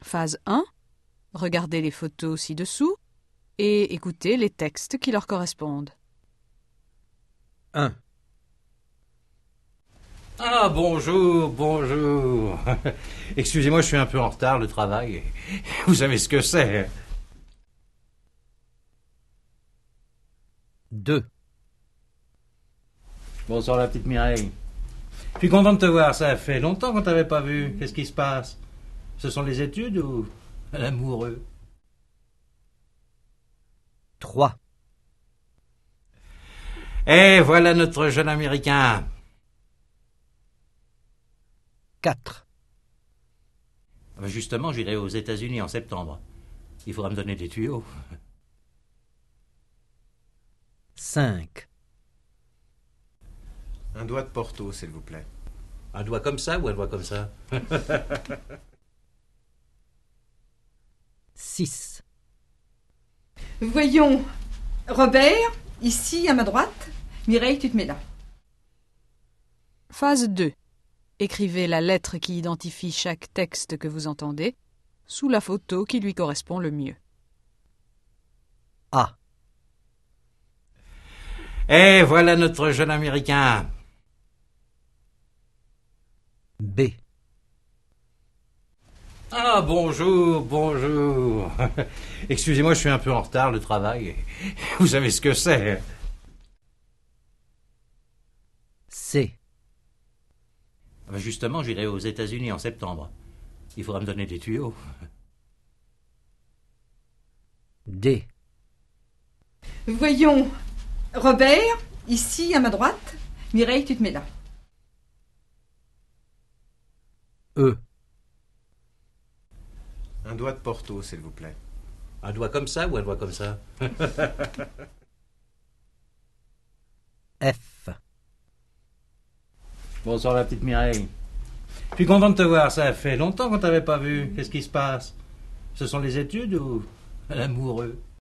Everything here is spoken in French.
Phase 1. Regardez les photos ci-dessous et écoutez les textes qui leur correspondent. 1. Ah, bonjour, bonjour. Excusez-moi, je suis un peu en retard, le travail. Vous savez ce que c'est. 2. Bonsoir, la petite Mireille. Je suis content de te voir, ça fait longtemps qu'on t'avait pas vu. Qu'est-ce qui se passe? Ce sont les études ou l'amoureux? 3. Et voilà notre jeune Américain. 4. Justement, j'irai aux États-Unis en septembre. Il faudra me donner des tuyaux. 5. Un doigt de Porto, s'il vous plaît. Un doigt comme ça ou un doigt comme ça? 6. Voyons, Robert, ici à ma droite. Mireille, tu te mets là. Phase 2. Écrivez la lettre qui identifie chaque texte que vous entendez sous la photo qui lui correspond le mieux. A. Et voilà notre jeune Américain. B. Ah, bonjour, bonjour. Excusez-moi, je suis un peu en retard, le travail. Vous savez ce que c'est. C. Justement, j'irai aux États-Unis en septembre. Il faudra me donner des tuyaux. D. Voyons, Robert, ici à ma droite. Mireille, tu te mets là. E. Un doigt de Porto, s'il vous plaît. Un doigt comme ça ou un doigt comme ça? F. Bonsoir, la petite Mireille. Je suis content de te voir, ça fait longtemps qu'on t'avait pas vu. Qu'est-ce qui se passe? Ce sont les études ou l'amoureux?